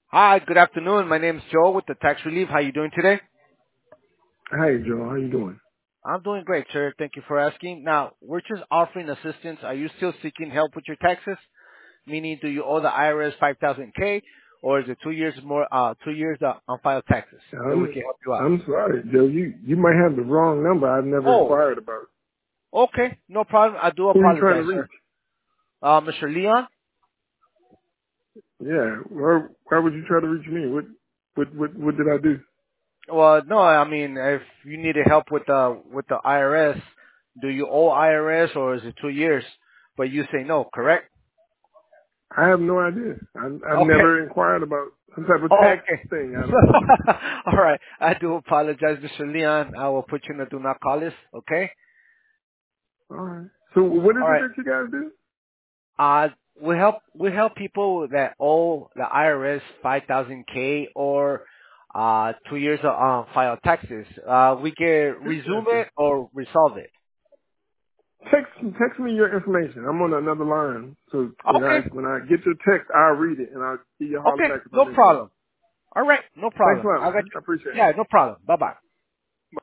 Hi, good afternoon. My name is Joe with the Tax Relief. How you doing today? Hey, Joe, how you doing? I'm doing great, sir. Thank you for asking. Now, we're just offering assistance. Are you still seeking help with your taxes? Meaning, do you owe the IRS 5,000K, or is it 2 years more, 2 years unfiled taxes? That we I'm can help you out. I'm sorry, Joe. You might have the wrong number. I've never Oh, inquired about it. okay, no problem. I do Who are you trying to apologize, reach? sir. Mr. Leon? Yeah, why would you try to reach me? What did I do? Well, no, I mean, if you needed help with the IRS, do you owe IRS, or is it 2 years? But you say no, correct? I have no idea. I've Okay. never inquired about some type of Oh, tax okay. thing. I don't. All right. I do apologize, Mr. Leon. I will put you in a do not call list. Okay. All right. So what is All it right. that you guys do? We help people that owe the IRS 5,000K or 2 years of filed taxes. We can resume Interesting. it or resolve it. Text me your information. I'm on another line, so Okay. when I get your text, I'll read it and I'll give you a holler Okay. back if No I'm interested. problem. All right. No Thanks a problem. lot, I got man. you. I appreciate it. Yeah. No problem. Bye bye.